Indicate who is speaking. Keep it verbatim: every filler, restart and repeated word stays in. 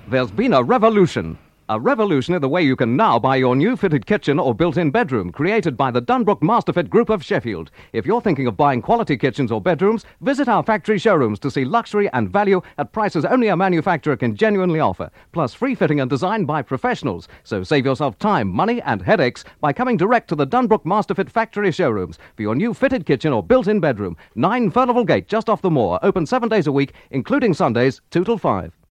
Speaker 1: There's been a revolution. A revolution in the way you can now buy your new fitted kitchen or built-in bedroom, created by the Dunbrook Masterfit Group of Sheffield. If you're thinking of buying quality kitchens or bedrooms, visit our factory showrooms to see luxury and value at prices only a manufacturer can genuinely offer. Plus free fitting and design by professionals. So save yourself time, money and headaches by coming direct to the Dunbrook Masterfit factory showrooms for your new fitted kitchen or built-in bedroom. nine Furnival Gate, just off the moor. Open seven days a week, including Sundays, two till five.